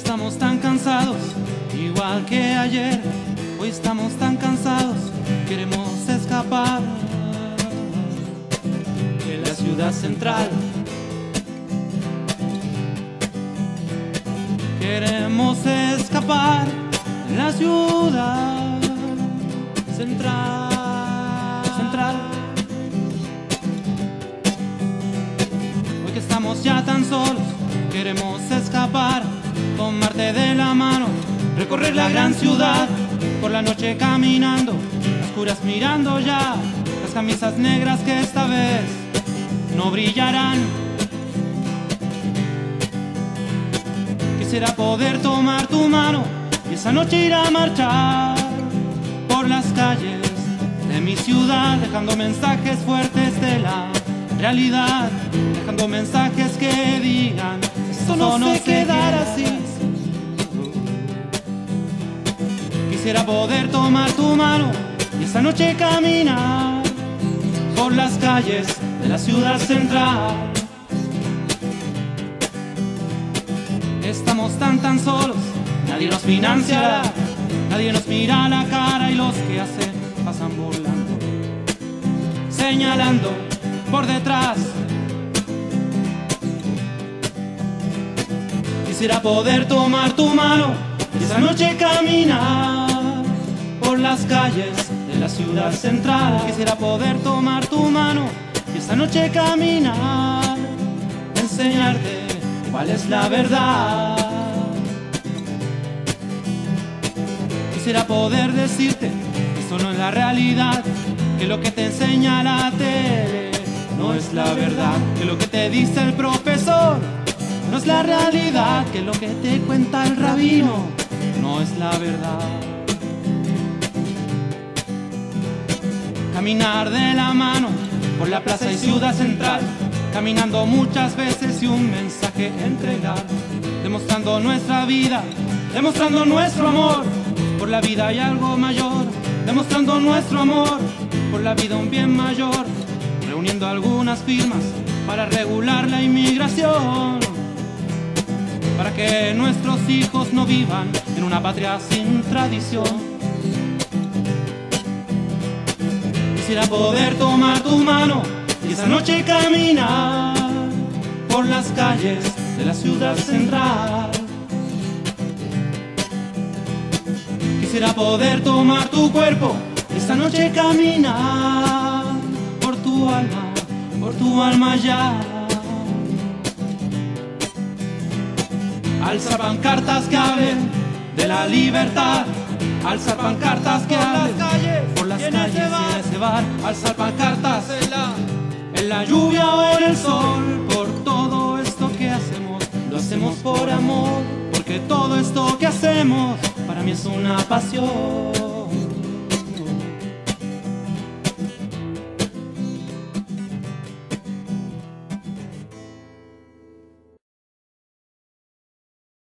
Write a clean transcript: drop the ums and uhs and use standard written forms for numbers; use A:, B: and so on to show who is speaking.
A: estamos tan cansados, igual que ayer. Hoy estamos tan cansados, queremos escapar de la ciudad central. Queremos escapar de la ciudad central. Hoy que estamos ya tan solos, queremos escapar, tomarte de la mano, recorrer la gran ciudad, por la noche caminando, a oscuras mirando ya las camisas negras que esta vez no brillarán. Quisiera poder tomar tu mano y esa noche ir a marchar por las calles de mi ciudad, dejando mensajes fuertes de la realidad, dejando mensajes que digan esto no se quedará así. Quisiera poder tomar tu mano y esa noche caminar por las calles de la ciudad central. Estamos tan solos, nadie nos financiará, nadie nos mira a la cara y los que hacen pasan burlando, señalando por detrás. Quisiera poder tomar tu mano y esa noche caminar por las calles de la ciudad central. Quisiera poder tomar tu mano y esa noche caminar, enseñarte cuál es la verdad. Quisiera poder decirte que eso no es la realidad, que lo que te enseña la tele no es la verdad, que lo que te dice el profesor no es la realidad, que lo que te cuenta el rabino no es la verdad. Caminar de la mano por la plaza y ciudad central, caminando muchas veces y un mensaje entregar, demostrando nuestra vida, demostrando nuestro amor por la vida y algo mayor, demostrando nuestro amor por la vida, un bien mayor, reuniendo algunas firmas para regular la inmigración, para que nuestros hijos no vivan en una patria sin tradición. Quisiera poder tomar tu mano y esa noche caminar por las calles de la ciudad central. Quisiera poder tomar tu cuerpo y esa noche caminar por tu alma ya. Alzar pancartas que hablen de la libertad, alzar pancartas que hablen por las calles y ese bar, alzar pancartas en la lluvia o en el sol, por todo esto que hacemos, lo hacemos por amor, porque todo esto que hacemos para mí es una pasión.